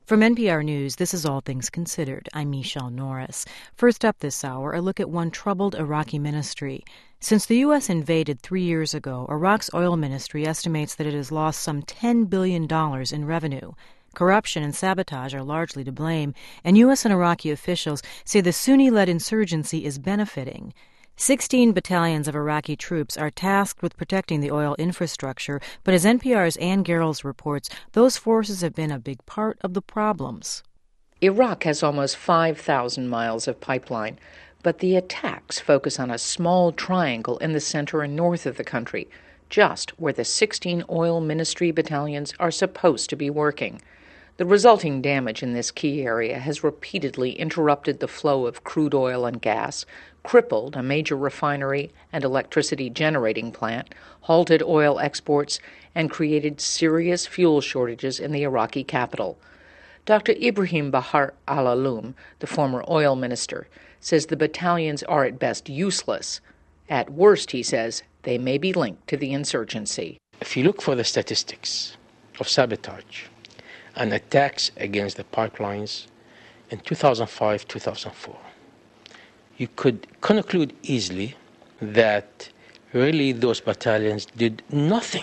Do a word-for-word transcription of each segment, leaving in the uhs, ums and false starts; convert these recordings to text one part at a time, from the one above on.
From N P R News, this is All Things Considered. I'm Michelle Norris. First up this hour, a look at one troubled Iraqi ministry. Since the U S invaded three years ago, Iraq's oil ministry estimates that it has lost some ten billion dollars in revenue. Corruption and sabotage are largely to blame, and U S and Iraqi officials say the Sunni-led insurgency is benefiting. Sixteen battalions of Iraqi troops are tasked with protecting the oil infrastructure, but as N P R's Ann Garrels reports, those forces have been a big part of the problems. Iraq has almost five thousand miles of pipeline, but the attacks focus on a small triangle in the center and north of the country, just where the sixteen oil ministry battalions are supposed to be working. The resulting damage in this key area has repeatedly interrupted the flow of crude oil and gas, crippled a major refinery and electricity generating plant, halted oil exports, and created serious fuel shortages in the Iraqi capital. Doctor Ibrahim Bahar al-Aloom, the former oil minister, says the battalions are at best useless. At worst, he says, they may be linked to the insurgency. If you look for the statistics of sabotage and attacks against the pipelines in two thousand five to two thousand four, you could conclude easily that really those battalions did nothing.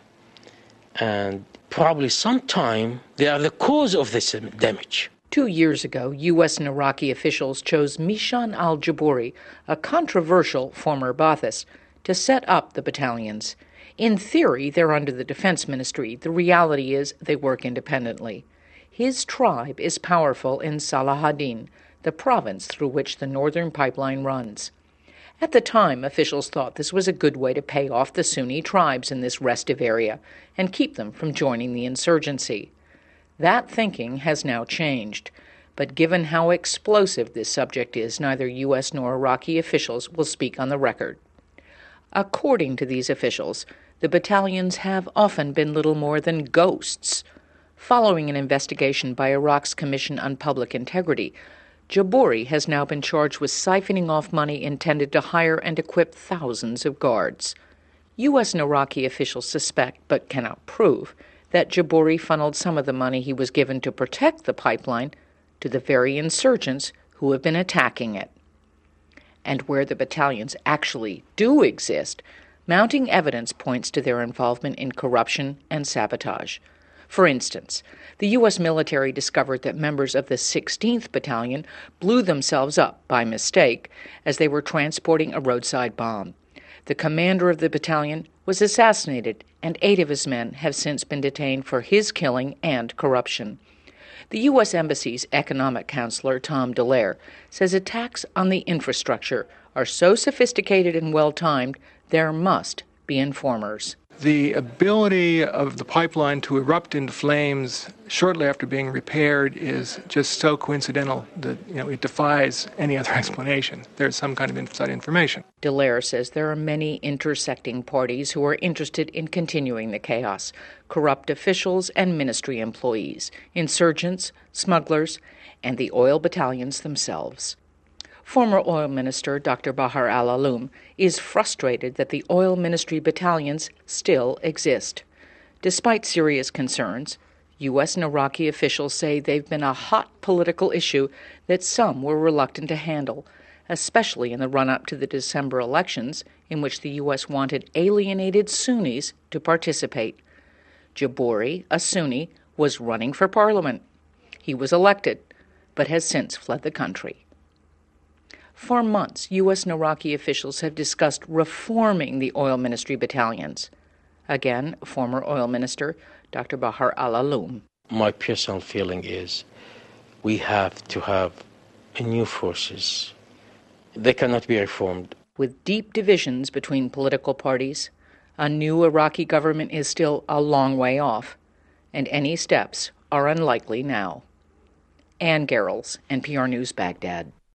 And probably sometime they are the cause of this damage. Two years ago, U S and Iraqi officials chose Mishan al-Jabouri, a controversial former Ba'athist, to set up the battalions. In theory, they're under the defense ministry. The reality is they work independently. His tribe is powerful in Salahuddin, the province through which the northern pipeline runs. At the time, officials thought this was a good way to pay off the Sunni tribes in this restive area and keep them from joining the insurgency. That thinking has now changed, but given how explosive this subject is, neither U S nor Iraqi officials will speak on the record. According to these officials, the battalions have often been little more than ghosts. Following an investigation by Iraq's Commission on Public Integrity, Jabouri has now been charged with siphoning off money intended to hire and equip thousands of guards. U S and Iraqi officials suspect, but cannot prove, that Jabouri funneled some of the money he was given to protect the pipeline to the very insurgents who have been attacking it. And where the battalions actually do exist, mounting evidence points to their involvement in corruption and sabotage. For instance, the U S military discovered that members of the sixteenth Battalion blew themselves up by mistake as they were transporting a roadside bomb. The commander of the battalion was assassinated, and eight of his men have since been detained for his killing and corruption. The U S Embassy's economic counselor, Tom Dallaire, says attacks on the infrastructure are so sophisticated and well-timed, there must be informers. The ability of the pipeline to erupt into flames shortly after being repaired is just so coincidental that, you know, it defies any other explanation. There's some kind of inside information. Dallaire says there are many intersecting parties who are interested in continuing the chaos: corrupt officials and ministry employees, insurgents, smugglers, and the oil battalions themselves. Former oil minister Doctor Bahar al-Aloom is frustrated that the oil ministry battalions still exist. Despite serious concerns, U S and Iraqi officials say they've been a hot political issue that some were reluctant to handle, especially in the run-up to the December elections, in which the U S wanted alienated Sunnis to participate. Jabouri, a Sunni, was running for parliament. He was elected, but has since fled the country. For months, U S and Iraqi officials have discussed reforming the oil ministry battalions. Again, former oil minister Doctor Bahar al-Aloom. My personal feeling is we have to have new forces. They cannot be reformed. With deep divisions between political parties, a new Iraqi government is still a long way off, and any steps are unlikely now. Ann Garrels, N P R News, Baghdad.